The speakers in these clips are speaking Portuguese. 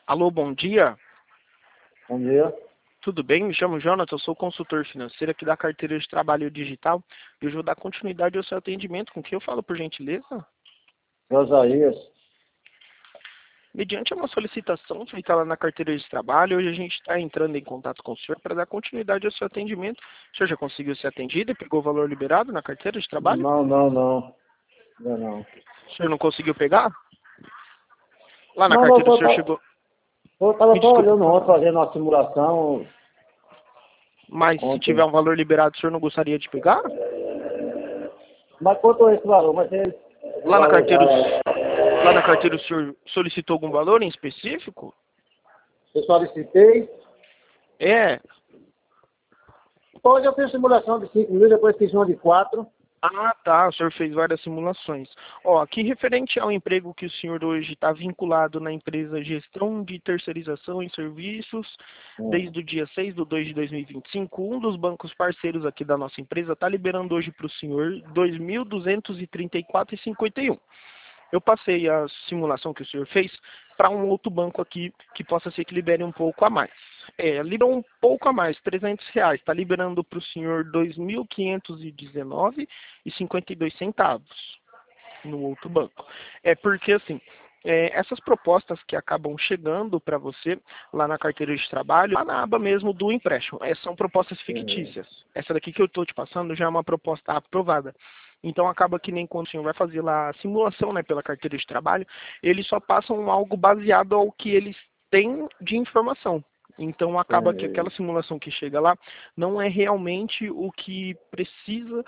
Alô, bom dia. Bom dia. Tudo bem? Me chamo Jonathan, eu sou consultor financeiro aqui da carteira de trabalho digital e eu vou dar continuidade ao seu atendimento. Com quem eu falo, por gentileza? Josias. Mediante uma solicitação feita lá na carteira de trabalho, hoje a gente está entrando em contato com o senhor para dar continuidade ao seu atendimento. O senhor já conseguiu ser atendido e pegou o valor liberado na carteira de trabalho? Não. Ainda não. O senhor não conseguiu pegar? Lá na Não, carteira o senhor chegou... eu estava Me só desculpe, olhando ontem, fazendo uma simulação mas se tiver ontem. um valor liberado, o senhor não gostaria de pegar? Mas quanto é esse valor? Mas ele... Lá na carteira, lá na carteira o senhor solicitou algum valor em específico? Eu solicitei. É. Hoje eu fiz simulação de 5 mil, depois fiz uma de 4. Ah, tá. O senhor fez várias simulações. Ó, aqui referente ao emprego que o senhor hoje está vinculado na empresa Gestão de Terceirização em Serviços, desde o dia 6/2/2025, um dos bancos parceiros aqui da nossa empresa está liberando hoje para o senhor 2.234,51. Eu passei a simulação que o senhor fez para um outro banco aqui que possa ser que libere um pouco a mais. Libera um pouco a mais, R$ 300. Está liberando para o senhor 2.519,52 no outro banco. É porque assim, essas propostas que acabam chegando para você lá na carteira de trabalho, lá na aba mesmo do empréstimo, são propostas fictícias. Essa daqui que eu estou te passando já é uma proposta aprovada. Então acaba que nem quando o senhor vai fazer lá a simulação, né, pela carteira de trabalho, eles só passam algo baseado ao que eles têm de informação. Então acaba que aquela simulação que chega lá não é realmente o que precisa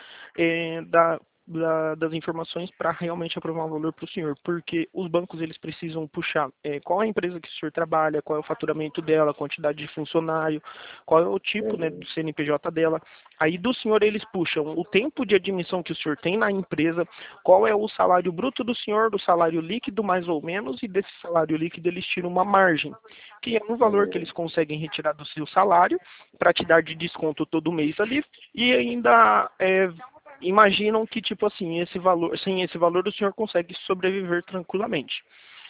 das informações para realmente aprovar um valor para o senhor, porque os bancos eles precisam puxar qual é a empresa que o senhor trabalha, qual é o faturamento dela, a quantidade de funcionário, qual é o tipo, né, do CNPJ dela. Aí do senhor eles puxam o tempo de admissão que o senhor tem na empresa, qual é o salário bruto do senhor, do salário líquido mais ou menos, e desse salário líquido eles tiram uma margem, que é um valor que eles conseguem retirar do seu salário para te dar de desconto todo mês ali, e ainda imaginam que, tipo assim, esse valor, sem esse valor o senhor consegue sobreviver tranquilamente.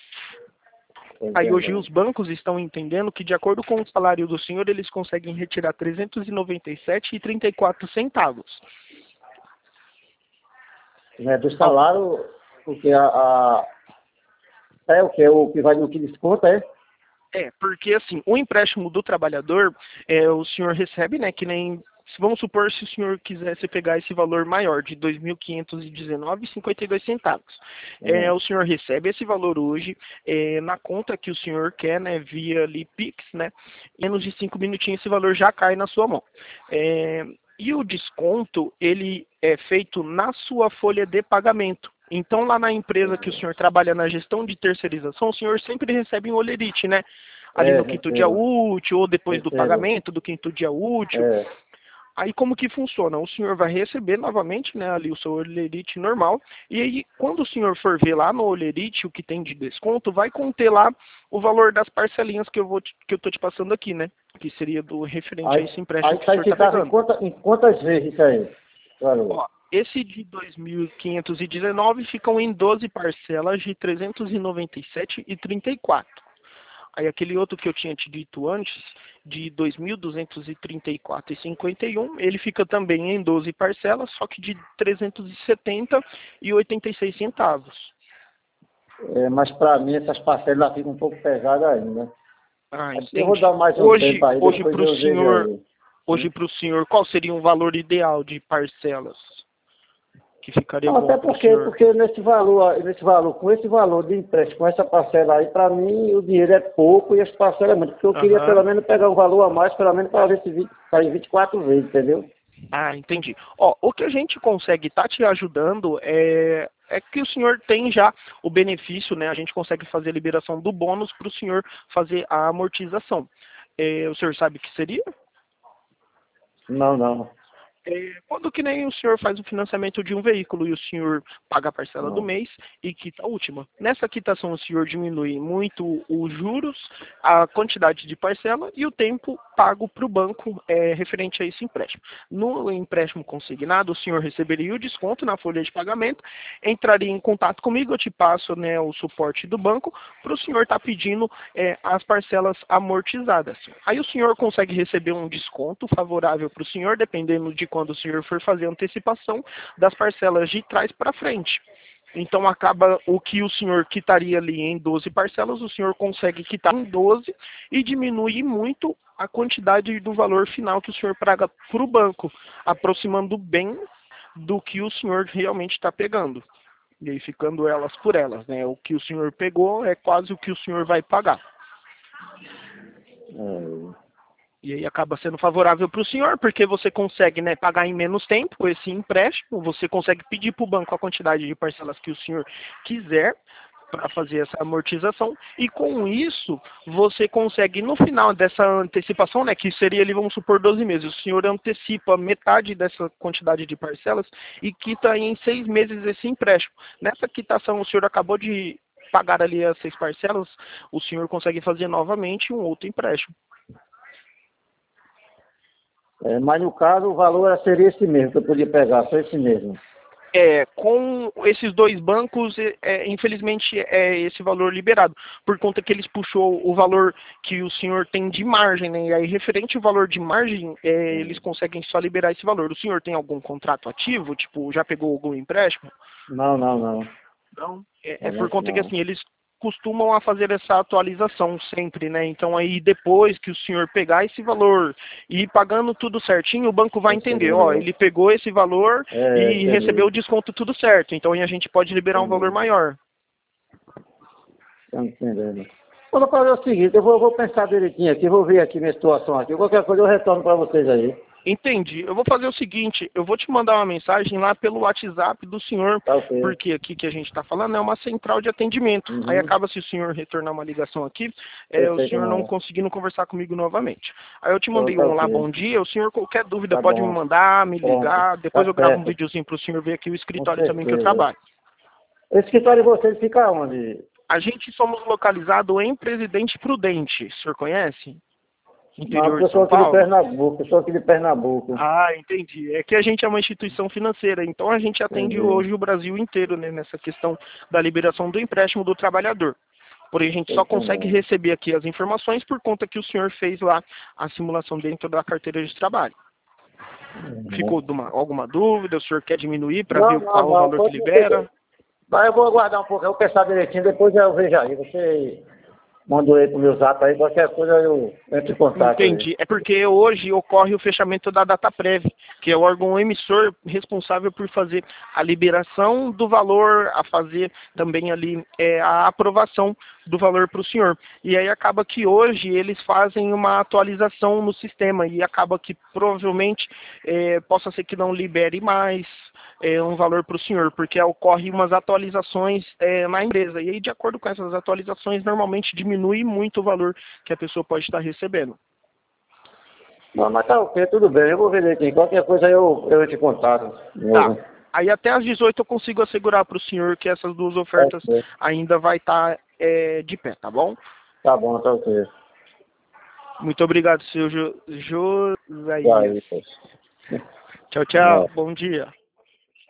Aí hoje os bancos estão entendendo que, de acordo com o salário do senhor, eles conseguem retirar R$ 397,34. Do salário, porque é o que? O que vai no que desconta, é? Porque assim, o empréstimo do trabalhador, o senhor recebe, né, que nem... Vamos supor se o senhor quisesse pegar esse valor maior de R$ 2.519,52. O senhor recebe esse valor hoje na conta que o senhor quer, né, via ali Pix, né? Em menos de 5 minutinhos esse valor já cai na sua mão. E o desconto, ele é feito na sua folha de pagamento. Então, lá na empresa que o senhor trabalha na gestão de terceirização, o senhor sempre recebe um olerite, né? Ali no quinto dia Recebo. útil, ou depois do Recebo. pagamento do quinto dia útil. Aí como que funciona? O senhor vai receber novamente, né, ali o seu olerite normal, e aí quando o senhor for ver lá no olerite o que tem de desconto, vai conter lá o valor das parcelinhas que eu tô te passando aqui, né? Que seria do referente a esse empréstimo que o senhor está pegando. Em quantas vezes isso aí? Valor. Ó, esse de 2.519 ficam em 12 parcelas de 397,34. Aí aquele outro que eu tinha te dito antes, de 2.234,51, ele fica também em 12 parcelas, só que de 370,86. Mas para mim essas parcelas ficam um pouco pesadas ainda. Ah, Eu vou entendi. dar mais um tempo aí, Hoje depois para o eu vejo senhor, aí. qual seria um valor ideal de parcelas que ficaria Não, bom até para o senhor? porque nesse valor, com esse valor de empréstimo, com essa parcela aí, para mim o dinheiro é pouco e as parcelas é muito. Porque eu queria pelo menos pegar um valor a mais, pelo menos para ver se sai 24 vezes, entendeu? Ah, entendi. Ó, o que a gente consegue estar te ajudando é que o senhor tem já o benefício, né? A gente consegue fazer a liberação do bônus para o senhor fazer a amortização. O senhor sabe o que seria? Não. Quando que nem o senhor faz o financiamento de um veículo e o senhor paga a parcela do Não. mês e quita a última. Nessa quitação o senhor diminui muito os juros, a quantidade de parcela e o tempo pago para o banco referente a esse empréstimo. No empréstimo consignado, o senhor receberia o desconto na folha de pagamento, entraria em contato comigo, eu te passo, né, o suporte do banco para o senhor estar pedindo as parcelas amortizadas. Aí o senhor consegue receber um desconto favorável para o senhor, dependendo de quando o senhor for fazer a antecipação das parcelas de trás para frente. Então acaba o que o senhor quitaria ali em 12 parcelas, o senhor consegue quitar em 12 e diminuir muito a quantidade do valor final que o senhor paga para o banco, aproximando bem do que o senhor realmente está pegando. E aí ficando elas por elas, né? O que o senhor pegou é quase o que o senhor vai pagar. E aí acaba sendo favorável para o senhor, porque você consegue, né, pagar em menos tempo esse empréstimo, você consegue pedir para o banco a quantidade de parcelas que o senhor quiser para fazer essa amortização, e com isso você consegue, no final dessa antecipação, né, que seria ali, vamos supor, 12 meses, o senhor antecipa metade dessa quantidade de parcelas e quita em 6 meses esse empréstimo. Nessa quitação, o senhor acabou de pagar ali as 6 parcelas, o senhor consegue fazer novamente um outro empréstimo. Mas no caso o valor seria esse mesmo, que eu podia pegar, só esse mesmo. Com esses dois bancos, infelizmente, esse valor liberado, por conta que eles puxou o valor que o senhor tem de margem, né? E aí, referente ao valor de margem, eles conseguem só liberar esse valor. O senhor tem algum contrato ativo? Tipo, já pegou algum empréstimo? Não, não, não. Não. Por Realmente conta que, não. assim, eles costumam a fazer essa atualização sempre, né? Então aí depois que o senhor pegar esse valor e ir pagando tudo certinho, o banco vai entender, ó, ele pegou esse valor e recebeu Entendi. o desconto tudo certo, então aí a gente pode liberar um valor Entendi. maior. Tá entendendo. Vou fazer o seguinte, eu vou pensar direitinho aqui, vou ver aqui minha situação aqui. Qualquer coisa eu retorno para vocês aí. Entendi. Eu vou fazer o seguinte, eu vou te mandar uma mensagem lá pelo WhatsApp do senhor, Tá ok. porque aqui que a gente está falando é uma central de atendimento. Aí Uhum. acaba se o senhor retornar uma ligação aqui, Eu o sei senhor como não é. conseguindo conversar comigo novamente. Aí eu te Então, mandei tá um lá, ok. bom dia, o senhor qualquer dúvida Tá pode me bom. mandar, me Pronto. ligar, depois Tá eu gravo um certo. videozinho para o senhor ver aqui o Com escritório também que eu certeza. trabalho. Esse escritório de vocês fica onde? A gente somos localizado em Presidente Prudente, o senhor conhece? Não, Interior porque eu de sou São aqui de Paulo? Pernambuco, eu sou aqui de Pernambuco. Ah, entendi. É que a gente é uma instituição financeira, então a gente atende Entendi. hoje o Brasil inteiro, né, nessa questão da liberação do empréstimo do trabalhador. Porém, a gente Tô só consegue entendendo. receber aqui as informações por conta que o senhor fez lá a simulação dentro da carteira de trabalho. Uhum. Ficou alguma dúvida? O senhor quer diminuir para Não, ver não, qual é o não. valor que Pode ser. libera? Mas eu vou aguardar um pouco, eu vou pensar direitinho, depois eu vejo aí. Você mandou aí pro meu zap aí, qualquer coisa eu entro em contato aí. Entendi. É porque hoje ocorre o fechamento da Dataprev, que é o órgão emissor responsável por fazer a liberação do valor, a fazer também ali a aprovação do valor para o senhor. E aí acaba que hoje eles fazem uma atualização no sistema e acaba que provavelmente possa ser que não libere mais um valor para o senhor, porque ocorre umas atualizações na empresa. E aí, de acordo com essas atualizações, normalmente diminui muito o valor que a pessoa pode estar recebendo. Não, mas tá ok, tudo bem, eu vou ver aqui. Qualquer coisa eu te contato. Tá. Novo. Aí até às 18 eu consigo assegurar para o senhor que essas duas Tá ofertas ok. ainda vai estar de pé, tá bom? Tá bom, tá ok. Muito obrigado, seu Vai, Josias. pois. Tchau, tchau. Bom dia.